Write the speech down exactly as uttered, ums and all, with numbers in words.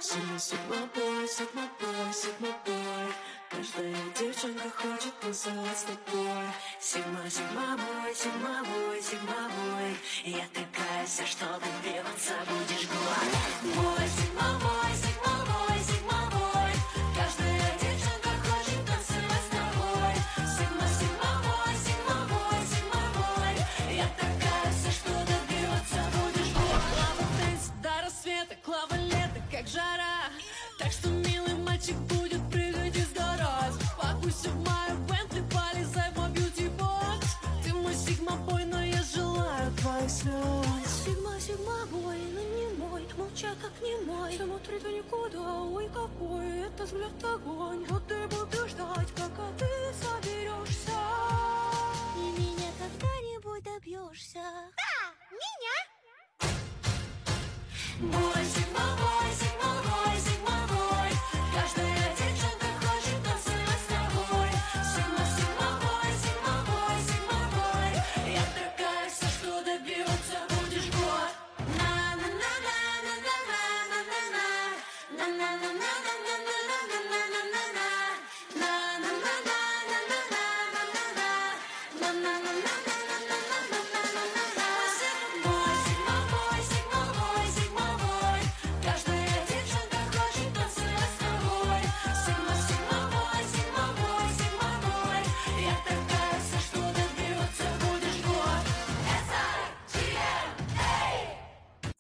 Сигма-бой, сигма-бой, сигма-бой. Каждая девчонка хочет танцевать с тобой. Сигма, сигма-бой, сигма-бой, сигма-бой. Я такая вся, что добиваться будешь год. Бой, сигма-бой, сигма-бой, сигма-бой. Каждая девчонка хочет танцевать с тобой. Сигма, сигма-бой, сигма-бой, сигма-бой. Я такая вся, что добиваться будешь год. Клава дэнс до рассвета, клава лето, как жара. Так что, милый мальчик, будет прыгать из гараж. Пакуйся в мою Бентли, полезай в мой бьюти-бокс. Ты мой сигма-бой, но я желаю твоих слез. Сигма, сигма-бой, но не мой, молча как немой. Смотрит в никуда, ой, какой это взгляд огонь. Вот ты будешь ждать, пока ты соберешься. И меня когда-нибудь добьешься. Да, меня.